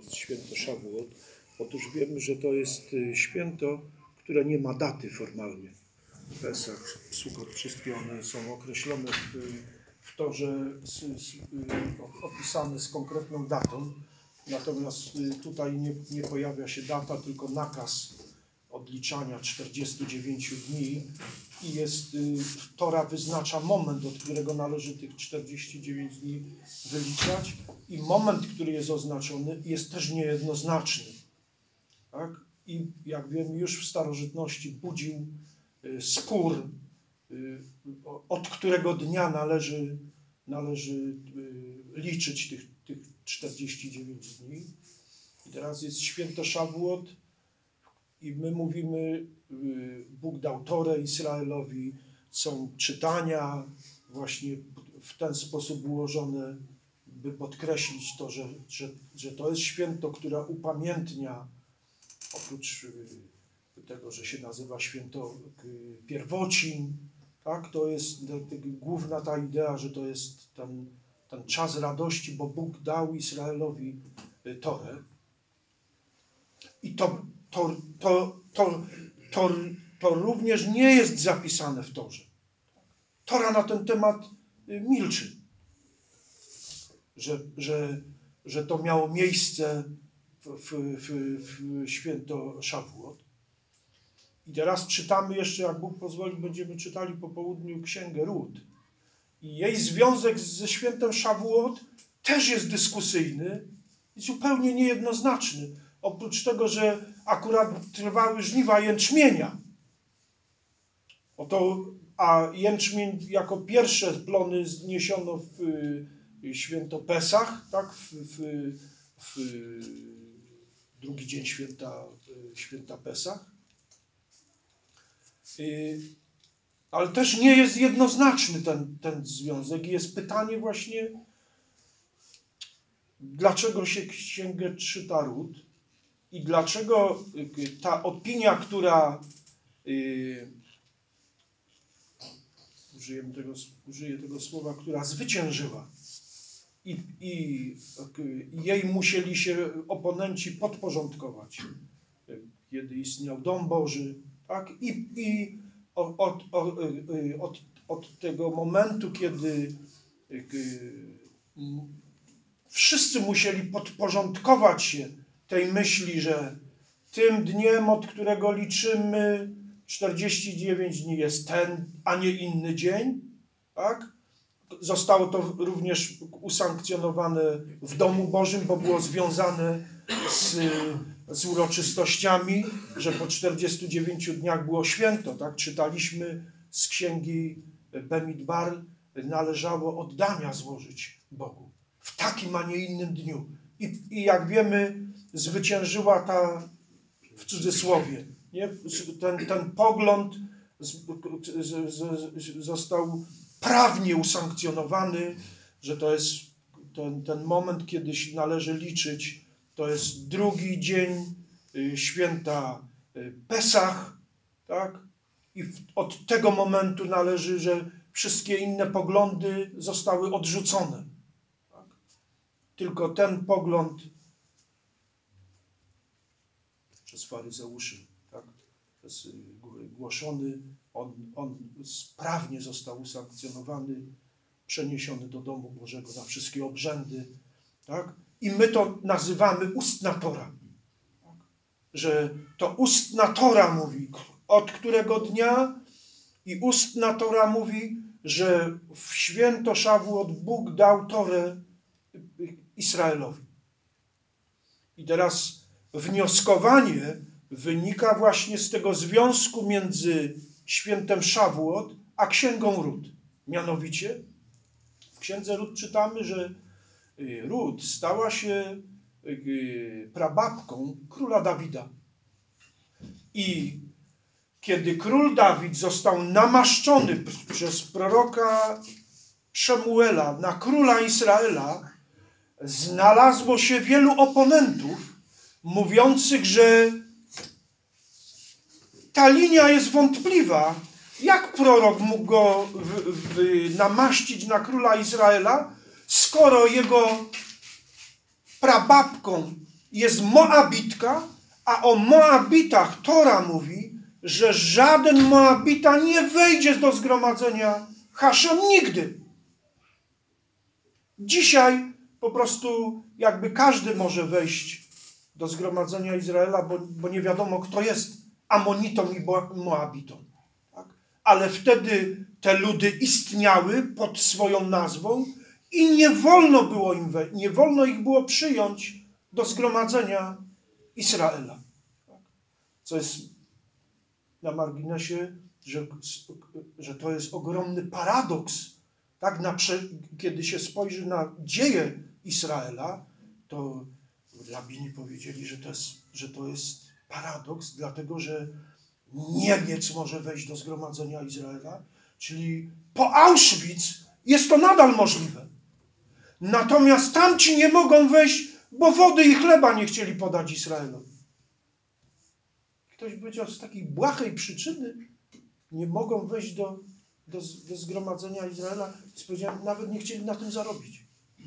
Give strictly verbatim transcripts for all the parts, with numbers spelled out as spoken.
jest święto Szawuot? Otóż wiemy, że to jest święto, które nie ma daty formalnie. Pesach, Sukot, wszystkie one są określone w, w Torze, z, z, opisane z konkretną datą. Natomiast tutaj nie, nie pojawia się data, tylko nakaz odliczania czterdziestu dziewięciu dni i jest, Tora wyznacza moment, od którego należy tych czterdzieści dziewięć dni wyliczać i moment, który jest oznaczony, jest też niejednoznaczny. Tak? I jak wiemy, już w starożytności budził spór, od którego dnia należy, należy liczyć tych, tych czterdzieści dziewięć dni. I teraz jest święto Szawuot i my mówimy, Bóg dał Torę Izraelowi, są czytania właśnie w ten sposób ułożone, by podkreślić to, że, że, że to jest święto, które upamiętnia, oprócz tego, że się nazywa święto pierwocin, tak, to jest główna ta idea, że to jest ten, ten czas radości, bo Bóg dał Izraelowi Torę. I to, to, to, to, to, to również nie jest zapisane w Torze. Tora na ten temat milczy, że, że, że to miało miejsce w, w, w, w święto Szawuot. I teraz czytamy jeszcze, jak Bóg pozwoli, będziemy czytali po południu Księgę Rut. I jej związek ze świętem Szawuot też jest dyskusyjny i zupełnie niejednoznaczny. Oprócz tego, że akurat trwały żniwa jęczmienia. Oto, a jęczmień jako pierwsze plony zniesiono w, w święto Pesach, tak? W, w, w drugi dzień święta, święta Pesach. Ale też nie jest jednoznaczny ten, ten związek. I jest pytanie właśnie, dlaczego się księgę czyta Rut i dlaczego ta opinia, która yy, użyję tego, użyję tego słowa, która zwyciężyła i, i, i jej musieli się oponenci podporządkować, kiedy istniał Dom Boży, tak? I, i od, od, od, od tego momentu, kiedy wszyscy musieli podporządkować się tej myśli, że tym dniem, od którego liczymy czterdzieści dziewięć dni, jest ten, a nie inny dzień, tak? Zostało to również usankcjonowane w Domu Bożym, bo było związane z, z uroczystościami, że po czterdziestu dziewięciu dniach było święto, tak? Czytaliśmy z księgi Bemidbar, należało oddania złożyć Bogu w takim, a nie innym dniu. I, i jak wiemy, zwyciężyła ta, w cudzysłowie, nie? Ten, ten pogląd z, z, z, został prawnie usankcjonowany, że to jest ten, ten moment, kiedy należy liczyć, to jest drugi dzień święta Pesach, tak? I w, od tego momentu należy, że wszystkie inne poglądy zostały odrzucone. Tak? Tylko ten pogląd przez faryzeuszy, tak? Przez głoszony, on, on sprawnie został usankcjonowany, przeniesiony do domu Bożego na wszystkie obrzędy. Tak? I my to nazywamy ustna Tora. Tak? Że to ustna Tora mówi, od którego dnia, i ustna Tora mówi, że w święto Szawuot Bóg dał Torę Izraelowi. I teraz wnioskowanie wynika właśnie z tego związku między świętem Szawuot a księgą Rut. Mianowicie w księdze Rut czytamy, że Rut stała się prababką króla Dawida. I kiedy król Dawid został namaszczony przez proroka Szemuela na króla Izraela, znalazło się wielu oponentów mówiących, że ta linia jest wątpliwa. Jak prorok mógł go w, w, namaścić na króla Izraela, skoro jego prababką jest Moabitka, a o Moabitach Tora mówi, że żaden Moabita nie wejdzie do zgromadzenia Haszem nigdy. Dzisiaj po prostu jakby każdy może wejść do zgromadzenia Izraela, bo, bo nie wiadomo, kto jest Amonitą i Moabitą. Tak? Ale wtedy te ludy istniały pod swoją nazwą i nie wolno było im we, nie wolno ich było przyjąć do zgromadzenia Izraela. Tak? Co jest na marginesie, że, że to jest ogromny paradoks. Tak? Na, kiedy się spojrzy na dzieje Izraela, to rabini powiedzieli, że to jest, że to jest paradoks, dlatego że Niemiec może wejść do zgromadzenia Izraela, czyli po Auschwitz jest to nadal możliwe. Natomiast tamci nie mogą wejść, bo wody i chleba nie chcieli podać Izraelowi. Ktoś powiedział, z takiej błahej przyczyny nie mogą wejść do, do, do zgromadzenia Izraela. Powiedziałem, nawet nie chcieli na tym zarobić.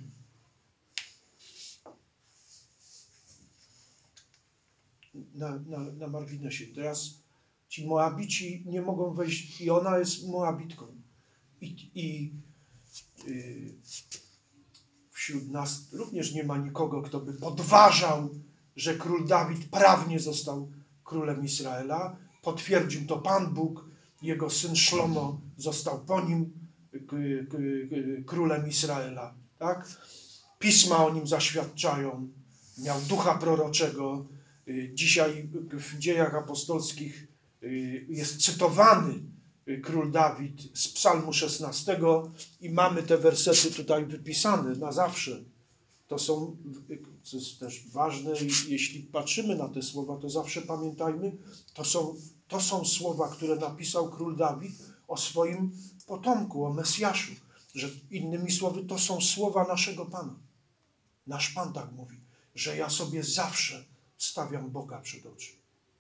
Na, na, na marginesie. Teraz ci Moabici nie mogą wejść i ona jest Moabitką. I, i yy, wśród nas również nie ma nikogo, kto by podważał, że król Dawid prawnie został królem Izraela. Potwierdził to Pan Bóg. Jego syn Szlomo został po nim królem Izraela. Tak? Pisma o nim zaświadczają. Miał ducha proroczego. Dzisiaj w dziejach apostolskich jest cytowany król Dawid z psalmu szesnastego i mamy te wersety tutaj wypisane na zawsze. To są, co jest też ważne, jeśli patrzymy na te słowa, to zawsze pamiętajmy, to są, to są słowa, które napisał król Dawid o swoim potomku, o Mesjaszu. Że innymi słowy, to są słowa naszego Pana. Nasz Pan tak mówi, że ja sobie zawsze stawiam Boga przed oczy.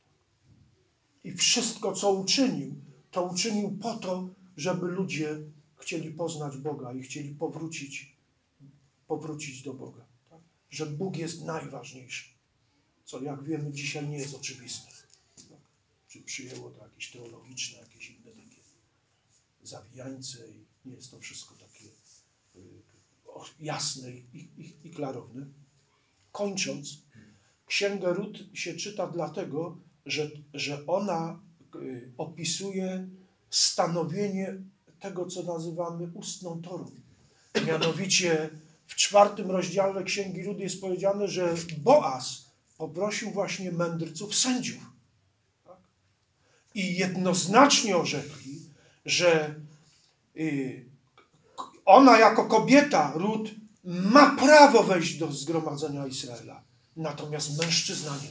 I wszystko, co uczynił, to uczynił po to, żeby ludzie chcieli poznać Boga i chcieli powrócić, powrócić do Boga. Tak? Że Bóg jest najważniejszy. Co, jak wiemy, dzisiaj nie jest oczywiste. Tak? Czy przyjęło to jakieś teologiczne, jakieś inne takie zawijańce i nie jest to wszystko takie y, jasne i, i, i klarowne. Kończąc, Księgę Rut się czyta dlatego, że, że ona y, opisuje stanowienie tego, co nazywamy ustną Torą. Mianowicie w czwartym rozdziale Księgi Rut jest powiedziane, że Boaz poprosił właśnie mędrców sędziów. Tak? I jednoznacznie orzekli, że y, ona jako kobieta, Rut, ma prawo wejść do zgromadzenia Izraela. Natomiast mężczyzna nie.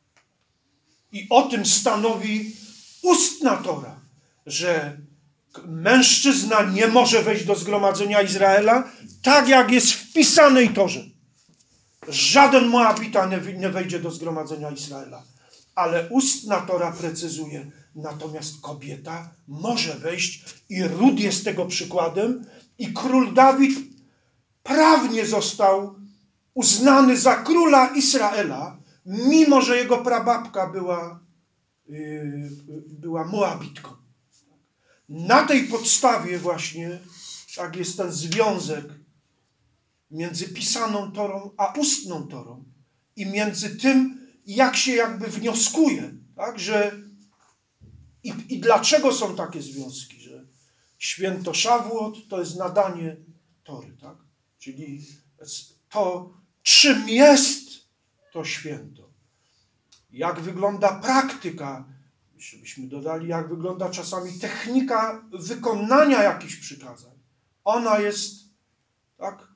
I o tym stanowi ustna Tora, że mężczyzna nie może wejść do zgromadzenia Izraela, tak jak jest w pisanej Torze. Żaden Moabita nie wejdzie do zgromadzenia Izraela. Ale ustna Tora precyzuje, natomiast kobieta może wejść i Rut jest tego przykładem i król Dawid prawnie został uznany za króla Izraela, mimo że jego prababka była, yy, była Moabitką. Na tej podstawie właśnie tak jest ten związek między pisaną Torą a ustną Torą i między tym, jak się jakby wnioskuje, tak, że i, i dlaczego są takie związki, że święto Szawłot to jest nadanie Tory, tak? Czyli to, czym jest to święto. Jak wygląda praktyka, żebyśmy dodali, jak wygląda czasami technika wykonania jakichś przykazań. Ona jest tak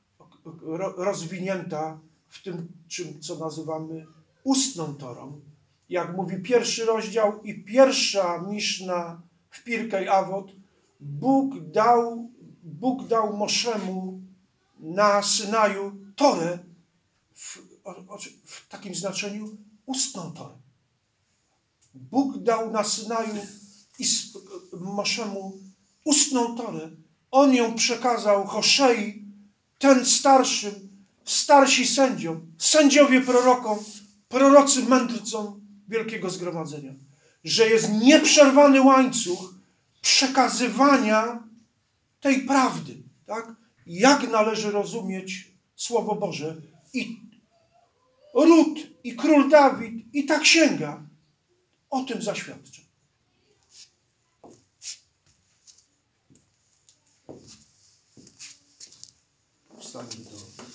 rozwinięta w tym, czym, co nazywamy ustną Torą. Jak mówi pierwszy rozdział i pierwsza Miszna w Pirkej Avot, Bóg dał, Bóg dał Moszemu na Synaju Torę w, w takim znaczeniu ustną Torę. Bóg dał na Synaju Moszemu ustną Torę. On ją przekazał Hoszei, ten starszym, starsi sędziom, sędziowie prorokom, prorocy mędrcom Wielkiego Zgromadzenia. Że jest nieprzerwany łańcuch przekazywania tej prawdy. Tak? Jak należy rozumieć Słowo Boże. I Rut, i król Dawid, i ta księga o tym zaświadczą. Wstańmy do